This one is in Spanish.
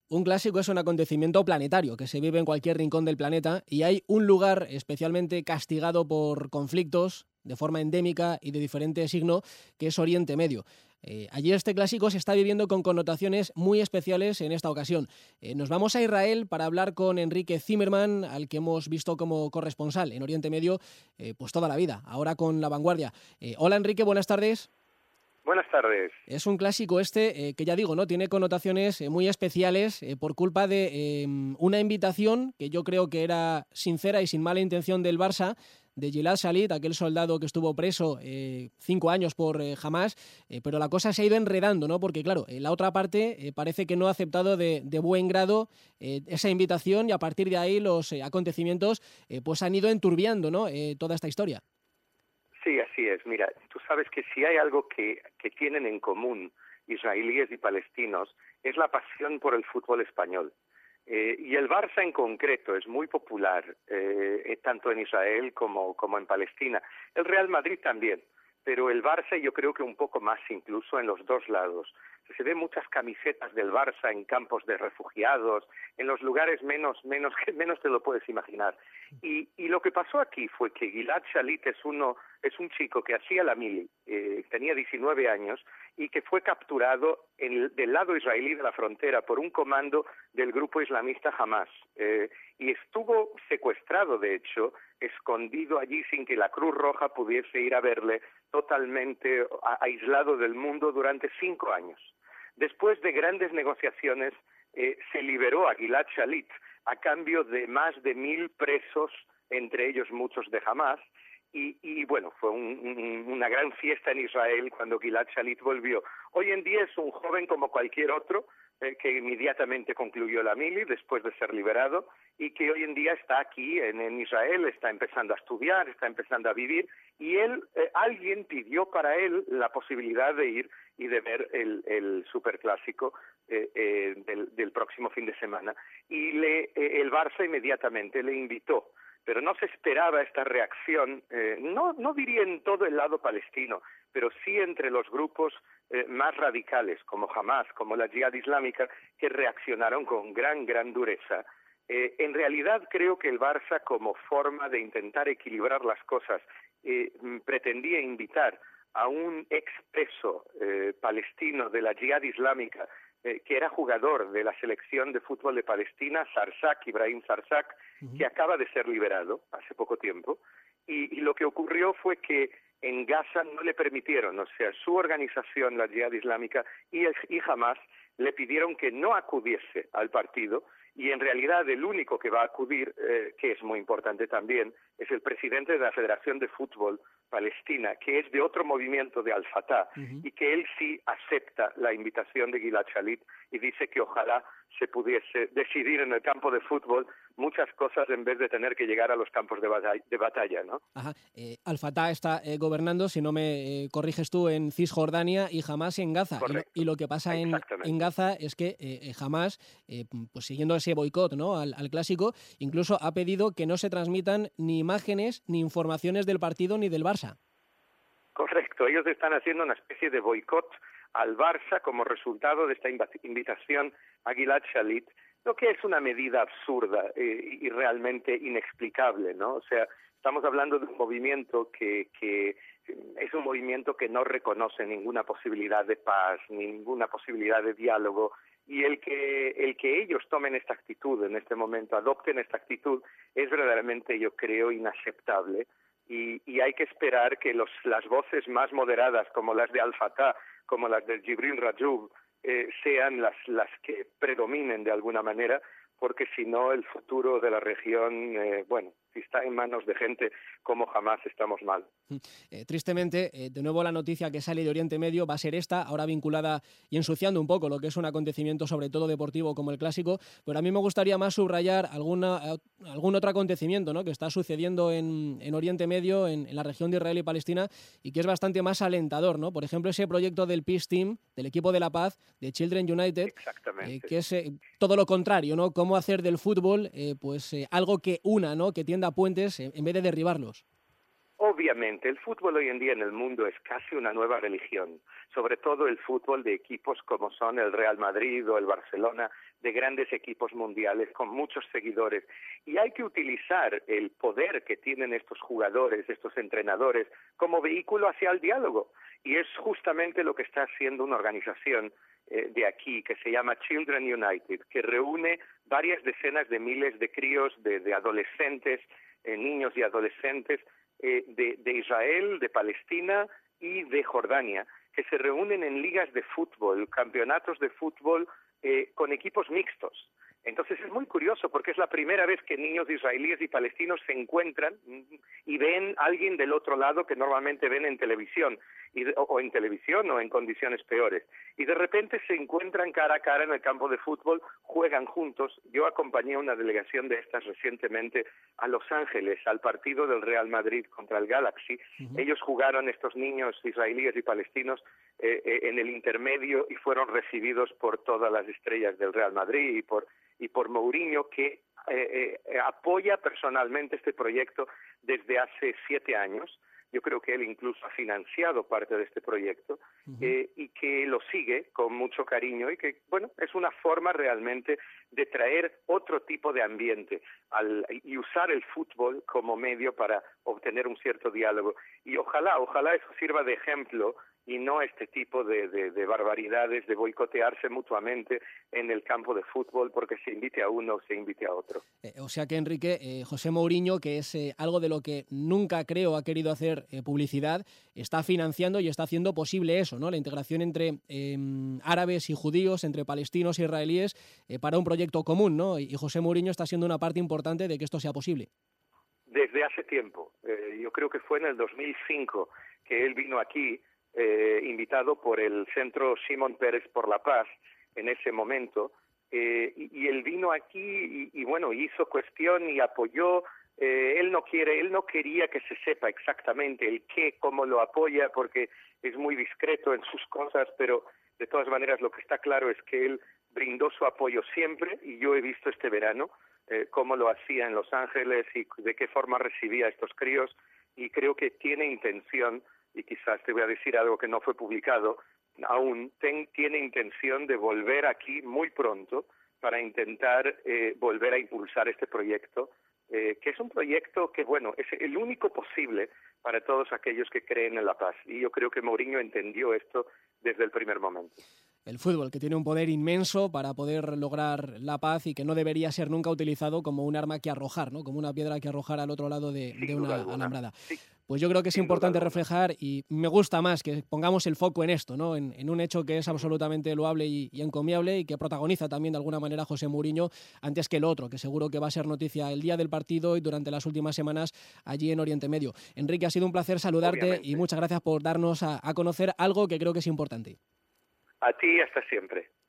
Un clásico es un acontecimiento planetario que se vive en cualquier rincón del planeta y hay un lugar especialmente castigado por conflictos de forma endémica y de diferente signo, que es Oriente Medio. Allí este clásico se está viviendo con connotaciones muy especiales en esta ocasión. Nos vamos a Israel para hablar con Enrique Zimmerman, al que hemos visto como corresponsal en Oriente Medio pues toda la vida, ahora con La Vanguardia. Hola Enrique, buenas tardes. Buenas tardes. Es un clásico que ya digo, ¿no? Tiene connotaciones muy especiales por culpa de una invitación que yo creo que era sincera y sin mala intención del Barça, de Gilad Shalit, aquel soldado que estuvo preso 5 años por Hamás, pero la cosa se ha ido enredando, ¿no? Porque claro, la otra parte parece que no ha aceptado de buen grado esa invitación y a partir de ahí los acontecimientos pues han ido enturbiando, ¿no? Toda esta historia. Sí, así es. Mira, tú sabes que si hay algo que tienen en común israelíes y palestinos es la pasión por el fútbol español. Y el Barça en concreto es muy popular, tanto en Israel como en Palestina. El Real Madrid también, pero el Barça yo creo que un poco más incluso en los dos lados. Se ven muchas camisetas del Barça en campos de refugiados, en los lugares menos te lo puedes imaginar. Y lo que pasó aquí fue que Gilad Shalit es un chico que hacía la mili, tenía 19 años, y que fue capturado del lado israelí de la frontera por un comando del grupo islamista Hamás. Y estuvo secuestrado, de hecho, escondido allí sin que la Cruz Roja pudiese ir a verle, totalmente aislado del mundo durante 5 años. Después de grandes negociaciones, se liberó a Gilad Shalit a cambio de más de 1.000 presos, entre ellos muchos de Hamás, y bueno, fue una gran fiesta en Israel cuando Gilad Shalit volvió. Hoy en día es un joven como cualquier otro, que inmediatamente concluyó la mili después de ser liberado y que hoy en día está aquí en Israel, está empezando a estudiar, está empezando a vivir, y alguien pidió para él la posibilidad de ir y de ver el superclásico del próximo fin de semana, y el Barça inmediatamente le invitó. Pero no se esperaba esta reacción, no diría en todo el lado palestino, pero sí entre los grupos más radicales, como Hamás, como la Yihad Islámica, que reaccionaron con gran dureza. En realidad creo que el Barça, como forma de intentar equilibrar las cosas, pretendía invitar a un expreso palestino de la Yihad Islámica, que era jugador de la selección de fútbol de Palestina, Ibrahim Zarsak, que acaba de ser liberado hace poco tiempo, y lo que ocurrió fue que en Gaza no le permitieron, o sea, su organización, la Yihad Islámica, y Hamás le pidieron que no acudiese al partido, y en realidad el único que va a acudir, que es muy importante también, es el presidente de la Federación de Fútbol Palestina, que es de otro movimiento de Al-Fatah, y que él sí acepta la invitación de Gilad Shalit y dice que ojalá se pudiese decidir en el campo de fútbol muchas cosas en vez de tener que llegar a los campos de batalla, ¿no? Ajá. Al-Fatah está gobernando, si no me corriges tú, en Cisjordania y Hamás en Gaza. Y lo que pasa en Gaza es que Hamás, pues siguiendo ese boicot, ¿no? al clásico, incluso ha pedido que no se transmitan ni imágenes ni informaciones del partido ni del Barça. Correcto, ellos están haciendo una especie de boicot al Barça como resultado de esta invitación a Gilad Shalit, lo que es una medida absurda y realmente inexplicable, ¿no? O sea, estamos hablando de un movimiento que es un movimiento que no reconoce ninguna posibilidad de paz, ninguna posibilidad de diálogo, y el que ellos tomen esta actitud en este momento, adopten esta actitud, es verdaderamente, yo creo, inaceptable. Y hay que esperar que las voces más moderadas, como las de Al-Fatah, como las de Jibril Rajoub, sean las que predominen de alguna manera, porque si no el futuro de la región, si está en manos de gente como Hamás, estamos mal. Tristemente, de nuevo la noticia que sale de Oriente Medio va a ser esta, ahora vinculada y ensuciando un poco lo que es un acontecimiento sobre todo deportivo como el clásico, pero a mí me gustaría más subrayar algún otro acontecimiento, ¿no? que está sucediendo en Oriente Medio, en la región de Israel y Palestina, y que es bastante más alentador, ¿no? Por ejemplo, ese proyecto del Peace Team, del equipo de la paz, de Children United, que es todo lo contrario, ¿no? Cómo hacer del fútbol algo que una, ¿no? que tienda puentes en vez de derribarlos. Obviamente, el fútbol hoy en día en el mundo es casi una nueva religión, sobre todo el fútbol de equipos como son el Real Madrid o el Barcelona, de grandes equipos mundiales con muchos seguidores. Y hay que utilizar el poder que tienen estos jugadores, estos entrenadores, como vehículo hacia el diálogo. Y es justamente lo que está haciendo una organización de aquí, que se llama Children United, que reúne varias decenas de miles de críos, de adolescentes, niños y adolescentes de Israel, de Palestina y de Jordania, que se reúnen en ligas de fútbol, campeonatos de fútbol con equipos mixtos. Entonces es muy curioso porque es la primera vez que niños israelíes y palestinos se encuentran y ven a alguien del otro lado que normalmente ven en televisión, o en televisión o en condiciones peores. Y de repente se encuentran cara a cara en el campo de fútbol, juegan juntos. Yo acompañé a una delegación de estas recientemente a Los Ángeles, al partido del Real Madrid contra el Galaxy. Ellos jugaron, estos niños israelíes y palestinos, en el intermedio y fueron recibidos por todas las estrellas del Real Madrid y por Mourinho, que apoya personalmente este proyecto desde hace 7 años. Yo creo que él incluso ha financiado parte de este proyecto y que lo sigue con mucho cariño y que, bueno, es una forma realmente de traer otro tipo de ambiente y usar el fútbol como medio para obtener un cierto diálogo. Y ojalá eso sirva de ejemplo y no este tipo de barbaridades, de boicotearse mutuamente en el campo de fútbol porque se invite a uno o se invite a otro. O sea que, Enrique, José Mourinho, que es algo de lo que nunca creo ha querido hacer publicidad, está financiando y está haciendo posible eso, ¿no? La integración entre árabes y judíos, entre palestinos e israelíes, para un proyecto común, ¿no? Y José Mourinho está siendo una parte importante de que esto sea posible. Desde hace tiempo. Yo creo que fue en el 2005 que él vino aquí, invitado por el Centro Shimon Peres por la Paz en ese momento, y él vino aquí y bueno, hizo cuestión y apoyó. Él no quería que se sepa exactamente el qué, cómo lo apoya, porque es muy discreto en sus cosas, pero de todas maneras lo que está claro es que él brindó su apoyo siempre, y yo he visto este verano cómo lo hacía en Los Ángeles y de qué forma recibía a estos críos, y creo que tiene intención, y quizás te voy a decir algo que no fue publicado aún, tiene intención de volver aquí muy pronto para intentar volver a impulsar este proyecto, que es un proyecto que, bueno, es el único posible para todos aquellos que creen en la paz. Y yo creo que Mourinho entendió esto desde el primer momento. El fútbol, que tiene un poder inmenso para poder lograr la paz y que no debería ser nunca utilizado como un arma que arrojar, ¿no? Como una piedra que arrojar al otro lado de una alambrada. Sí. Pues yo creo que es importante reflejar, y me gusta más que pongamos el foco en esto, ¿no? En un hecho que es absolutamente loable y encomiable y que protagoniza también de alguna manera José Mourinho antes que el otro, que seguro que va a ser noticia el día del partido y durante las últimas semanas allí en Oriente Medio. Enrique, ha sido un placer saludarte y muchas gracias por darnos a conocer algo que creo que es importante. A ti, hasta siempre.